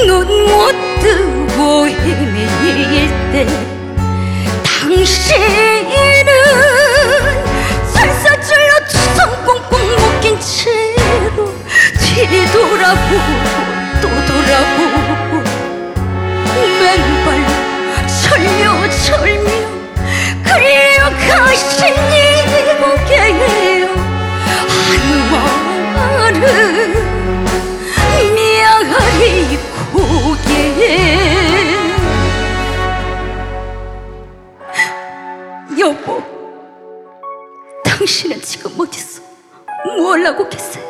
눈 못 뜨고 헤매일 때 당신은 살사줄로 두 손 꽁꽁 묶인 채로 뒤돌아보고 또 돌아보고 맨발로 철며 그려가신 이목에 한 말은 미안하리 고개. 여보, 당신은 지금 어디서 뭘 하고 계세요?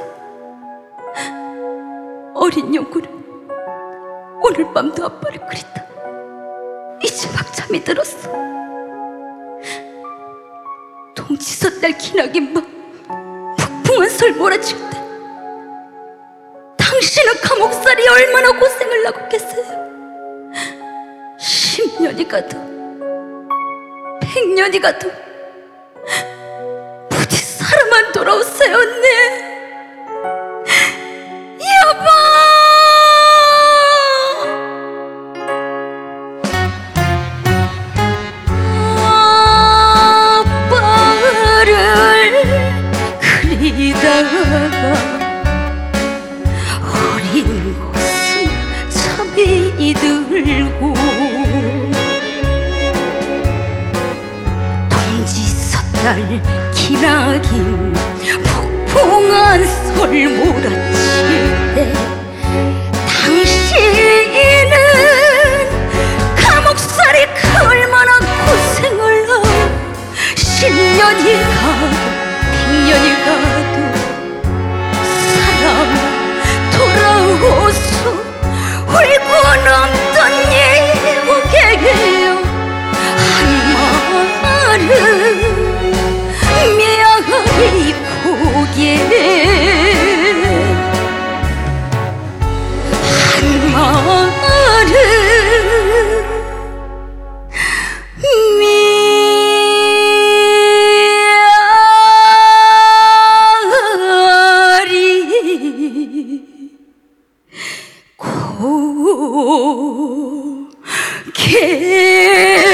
어린 영구는 오늘 밤도 아빠를 그리다 이제 막 잠이 들었어. 동지선 날 기나긴 밤 북풍한 솔 몰아칠 때 당신은 감옥살이 얼마나 고생을 하고 계세요. 10년이 가도 100년이 가도 부디 살아만 돌아오세요, 언니. 여보! 그리다가 어린 곳은 잠이 들고 동지섣달 기나긴 폭풍한 솔 몰아칠 때 당신은 감옥살이 얼마나 고생을 하고 10년이 가도 100년이 가도 사람 돌아오소 울고 넘던 예목에게요 한 말은 미안하리 고개 한 말은 고개.